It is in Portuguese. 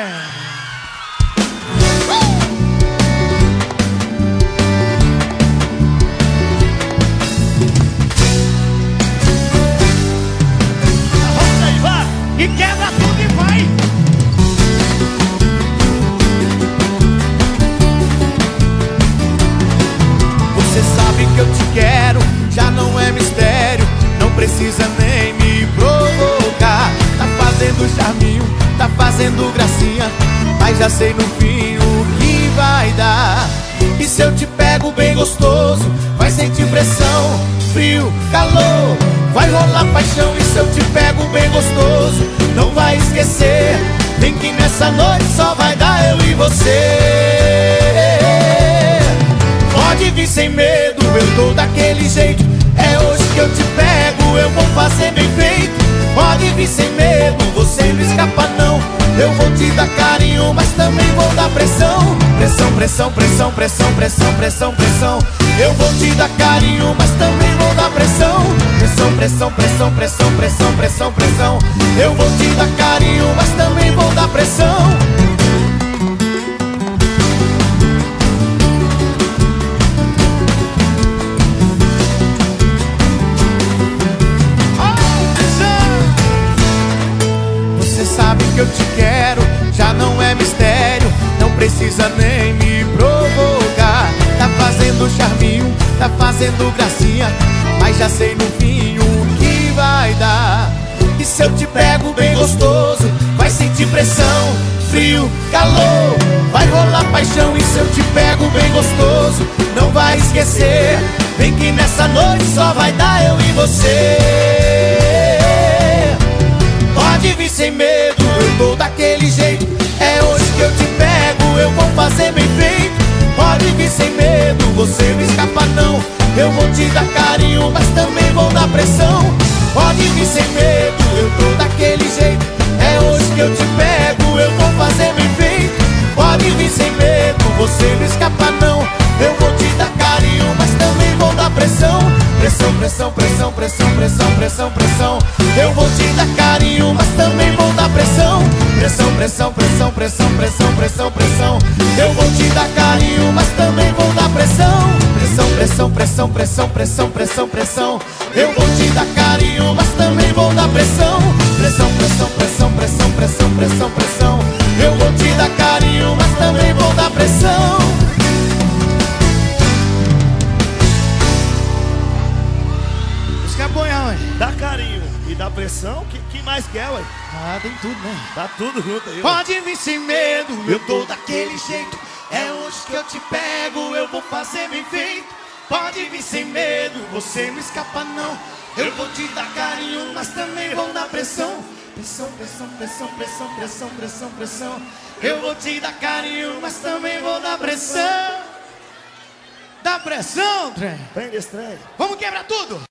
E quebra tudo e vai. Você sabe que eu te quero, já não é mistério, não precisa nem me provocar. Tá fazendo charminho, tá fazendo gracinha, mas já sei no fim o que vai dar. E se eu te pego bem gostoso, vai sentir pressão, frio, calor, vai rolar paixão. E se eu te pego bem gostoso, não vai esquecer, vem que nessa noite só vai dar eu e você. Pode vir sem medo, eu tô daquele jeito, é hoje que eu te pego, eu vou fazer bem feito. Pode vir sem medo, você não escapa não, eu vou te dar carinho, mas também vou dar pressão. Pressão, pressão, pressão, pressão, pressão, pressão, pressão. Eu vou te dar carinho, mas também vou dar pressão. Pressão, pressão, pressão, pressão, pressão, pressão, pressão. Eu vou te dar carinho, mas também vou dar pressão. Você sabe que eu te quero, já não é mistério, não precisa nem me provocar. Tá fazendo charminho, tá fazendo gracinha, mas já sei no fim o que vai dar. E se eu te pego bem gostoso, vai sentir pressão, frio, calor, vai rolar paixão. E se eu te pego bem gostoso, não vai esquecer, vem que nessa noite só vai dar eu e você. Pode vir sem medo, eu tô daquele jeito, é hoje que eu te pego, eu vou fazer bem feito. Pode vir sem medo, você não escapa não, eu vou te dar carinho, mas também vou dar pressão. Pode vir sem medo, eu tô daquele jeito, é hoje que eu te pego, eu vou fazer bem feito. Pode vir sem medo, você não escapa não, eu vou te dar carinho, mas também vou dar pressão. Pressão, pressão, pressão, pressão, pressão, pressão, pressão. Eu vou te dar carinho, mas também vou dar pressão. Pressão, pressão, pressão, pressão, pressão, pressão, pressão. Eu vou te dar carinho, mas também vou dar pressão. Pressão, pressão, pressão, pressão, pressão, pressão, pressão. Eu vou te dar carinho, mas também vou dar pressão. Pressão, pressão, pressão, pressão, pressão, pressão, pressão. Eu vou te dar carinho, mas também vou dar pressão. Isso que é bom, ué. Dá carinho e dá pressão, que mais quer, ué? Ah, tem tudo, né? Tá tudo junto aí, ué. Pode vir sem medo, eu tô daquele jeito, é hoje que eu te pego, eu vou fazer bem feito. Pode vir sem medo, você não escapa não, eu vou te dar carinho, mas também vou dar pressão. Pressão, pressão, pressão, pressão, pressão, pressão, pressão. Eu vou te dar carinho, mas também vou dar pressão. Dá pressão, trem. Prende esse trem. Vamos quebrar tudo.